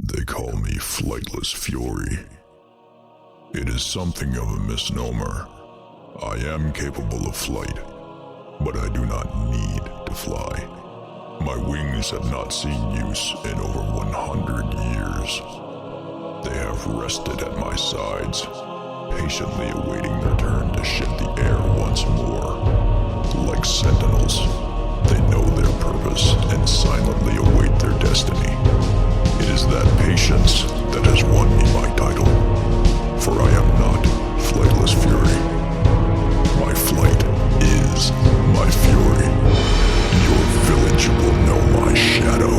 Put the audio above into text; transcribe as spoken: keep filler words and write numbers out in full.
They call me Flightless Fury. It is something of a misnomer. I am capable of flight, but I do not need to fly. My wings have not seen use in over one hundred years. They have rested at my sides, patiently awaiting their turn to shed the air once more. Like sentinels, they know their purpose and silently await their destiny. It is that patience that has won me my title, for I am not Flightless Fury. My flight is my fury. Your village will know my shadow.